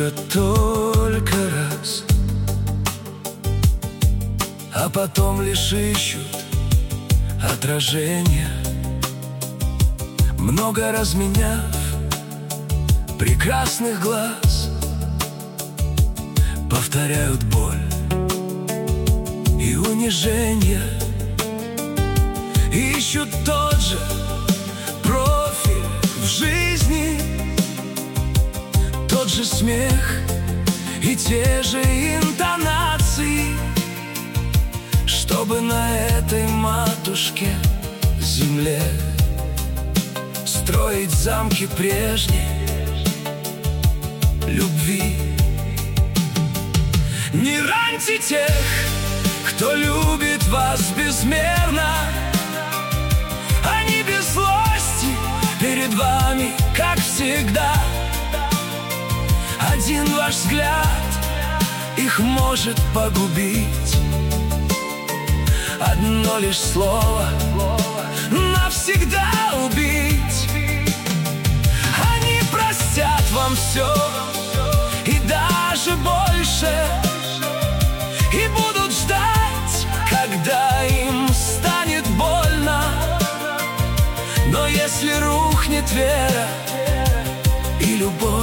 любят только раз, а потом лишь ищут отражения, много разменяв прекрасных глаз. Повторяют боль и унижение, ищут тот же профиль в жизни, тот же смех и те же интонации, чтобы на этой матушке земле строить замки прежней любви. Не раньте тех, кто любит вас безмерно, они без злости перед вами, как всегда. Один ваш взгляд их может погубить, одно лишь слово навсегда убить. Они простят вам все и даже больше, и будут ждать, когда им станет больно. Но если рухнет вера и любовь,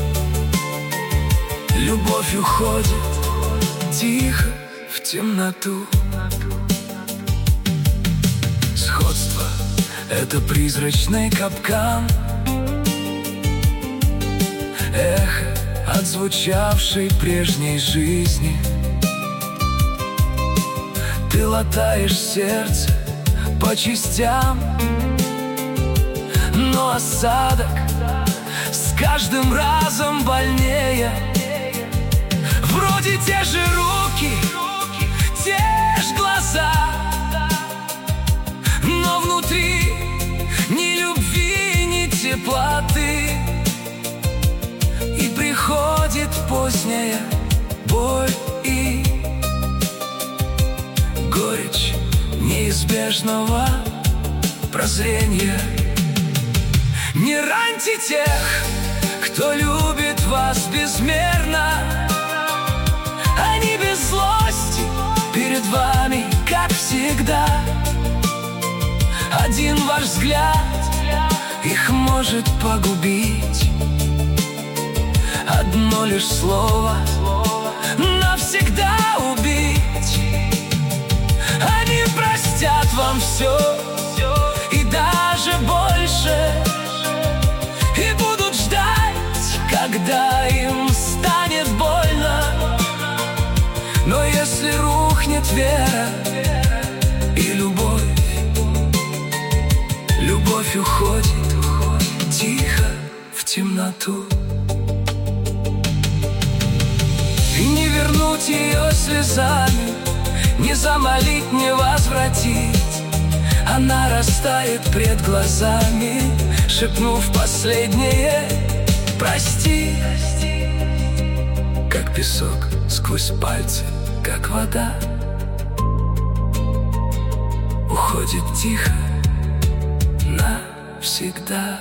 любовь уходит тихо в темноту. Сходство — это призрачный капкан, эхо отзвучавшей прежней жизни. Ты латаешь сердце по частям, но осадок с каждым разом больнее. Вроде те же руки, те же глаза, но внутри ни любви, ни теплоты. И приходит поздняя боль и горечь неизбежного прозрения. Не раньте тех, кто любит вас безмерно, они без злости перед вами, как всегда. Один ваш взгляд их может погубить, одно лишь слово навсегда убить. Они простят вам все и даже больше, и будут ждать, когда им станет больно. Но если рухнет вера и любовь, любовь уходит тихо в темноту. И не вернуть ее слезами, не замолить, не возвратить. Она растает пред глазами, шепнув последнее «прости». Как песок сквозь пальцы, как вода, уходит тихо навсегда.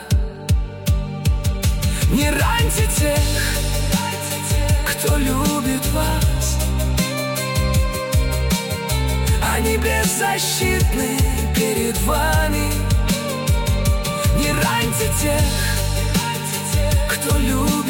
Не раньте тех, кто любит вас, они беззащитны перед вами. Не раньте тех, кто любит